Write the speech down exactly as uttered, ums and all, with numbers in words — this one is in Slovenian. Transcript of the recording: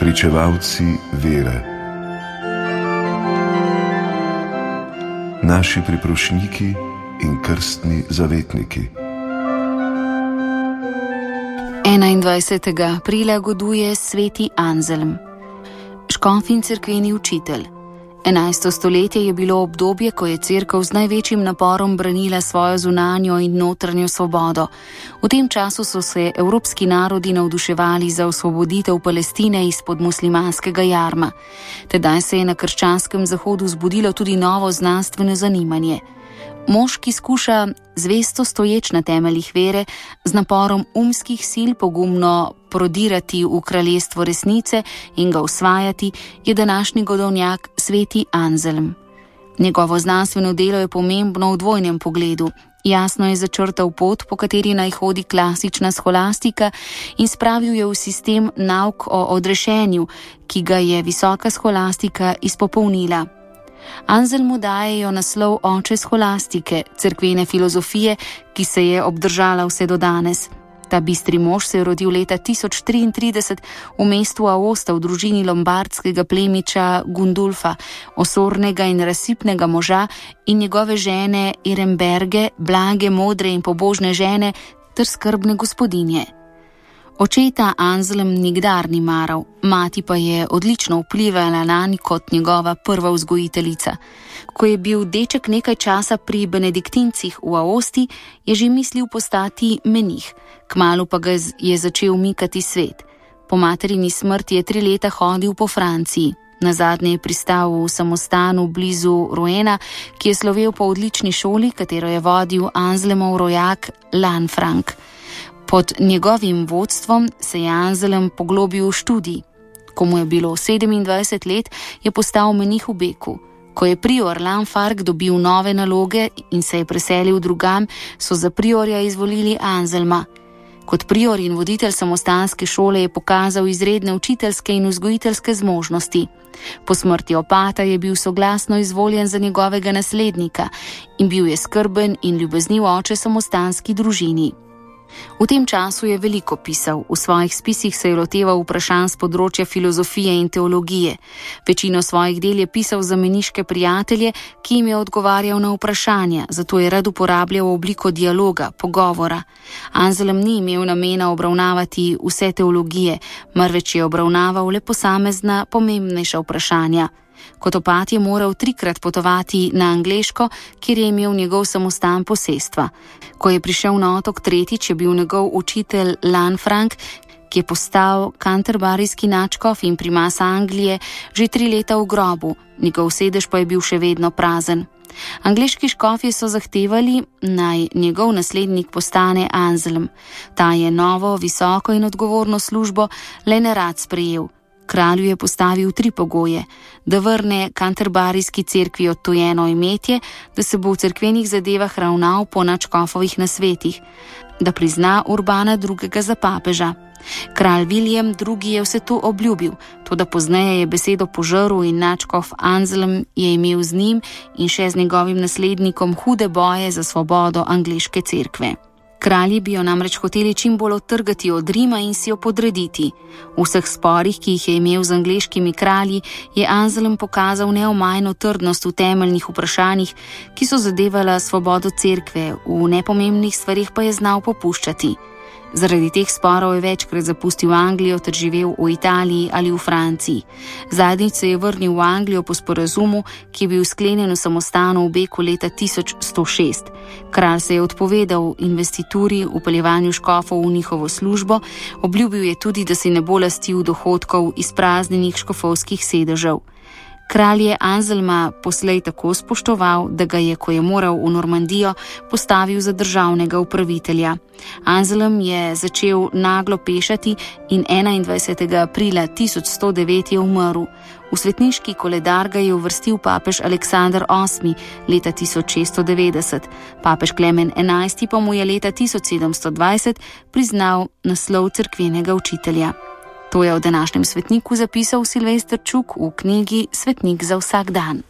pričevalci vere. Naši priprošniki in krstni zavetniki. enaindvajsetega aprila goduje sveti Anzelm, škof in cerkveni učitelj. enajsto stoletje je bilo obdobje, ko je cerkev z največjim naporom branila svojo zunanjo in notranjo svobodo. V tem času so se evropski narodi navduševali za osvoboditev Palestine izpod muslimanskega jarma. Tedaj se je na krščanskem zahodu zbudilo tudi novo znanstveno zanimanje. Mož, ki skuša zvesto stoječ na temeljih vere, z naporom umskih sil pogumno prodirati v kraljestvo resnice in ga usvajati, je današnji godovnjak sveti Anzelm. Njegovo znanstveno delo je pomembno v dvojnem pogledu. Jasno je začrtal pot, po kateri naj hodi klasična scholastika, in spravil je v sistem nauk o odrešenju, ki ga je visoka scholastika izpopolnila. Anzelmu dajejo naslov oče scholastike, cerkvene filozofije, ki se je obdržala vse do danes. Ta bistri mož se je rodil leta tisoč triintrideset v mestu Aosta v družini lombardskega plemiča Gundulfa, osornega in razsipnega moža, in njegove žene Iremberge, blage, modre in pobožne žene ter skrbne gospodinje. Očeta Anzelm nikdar ni maral, mati pa je odlično vplivala nanj kot njegova prva vzgojiteljica. Ko je bil deček nekaj časa pri benediktincih v Aosti, je že mislil postati menih, kmalu pa ga je začel mikati svet. Po materini smrti je tri leta hodil po Franciji. Nazadnje je pristal v samostanu blizu Roena, ki je slovel po odlični šoli, katero je vodil Anzelmov rojak Lanfranc. Pod njegovim vodstvom se je Anzelm poglobil v študij. Ko mu je bilo sedemindvajset let, je postal menih v Beku. Ko je prior Lanfranc dobil nove naloge in se je preselil drugam, so za priorja izvolili Anzelma. Kot prior in voditelj samostanske šole je pokazal izredne učiteljske in vzgojiteljske zmožnosti. Po smrti opata je bil soglasno izvoljen za njegovega naslednika in bil je skrben in ljubezniv oče samostanski družini. V tem času je veliko pisal, v svojih spisih se je loteval vprašanj z področja filozofije in teologije. Večino svojih del je pisal za meniške prijatelje, ki jim je odgovarjal na vprašanja, zato je rad uporabljal obliko dialoga, pogovora. Anzelm ni imel namena obravnavati vse teologije, marveč je obravnaval le posamezna pomembnejša vprašanja. Kot opat je moral trikrat potovati na Angleško, kjer je imel njegov samostan posestva. Ko je prišel na otok tretjič, je bil njegov učitelj Lanfranc, ki je postal kanterbarijski nadškof in primas Anglije, že tri leta v grobu, njegov sedež pa je bil še vedno prazen. Angleški škofje so zahtevali, naj njegov naslednik postane Anzelm. Ta je novo, visoko in odgovorno službo le nerad sprejel. Kralju je postavil tri pogoje: da vrne kanterbarijski cerkvi odtujeno imetje, da se bo v cerkvenih zadevah ravnal po nadškofovih nasvetih, da prizna Urbana drugega za papeža. Kralj Viljem drugi je vse to obljubil, toda pozneje je besedo požrl in nadškof Anzelm je imel z njim in še z njegovim naslednikom hude boje za svobodo angleške cerkve. Kralji bi jo namreč hoteli čim bolj odtrgati od Rima in si jo podrediti. V vseh sporih, ki jih je imel z angleškimi kralji, je Anzelm pokazal neomajno trdnost v temeljnih vprašanjih, ki so zadevala svobodo cerkve, v nepomembnih stvarih pa je znal popuščati. Zaradi teh sporov je večkrat zapustil Anglijo ter živel v Italiji ali v Franciji. Zadnjič se je vrnil v Anglijo po sporazumu, ki je bil sklenjen v samostanu v Beku leta tisoč sto šest. Kralj se je odpovedal investituri, vpeljevanju škofov v njihovo službo, obljubil je tudi, da si ne bo lastil dohodkov izpraznjenih škofovskih sedežev. Kralj je Anzelma poslej tako spoštoval, da ga je, ko je moral v Normandijo, postavil za državnega upravitelja. Anzelm je začel naglo pešati in enaindvajsetega aprila tisoč sto devet je umrl. V svetniški koledar ga je uvrstil papež Aleksander osmi leta tisoč šeststo devetdeset. Papež Klemen enajsti pa mu je leta tisoč sedemsto dvajset priznal naslov cerkvenega učitelja. To je o današnjem svetniku zapisal Silvester Čuk v knjigi Svetnik za vsak dan.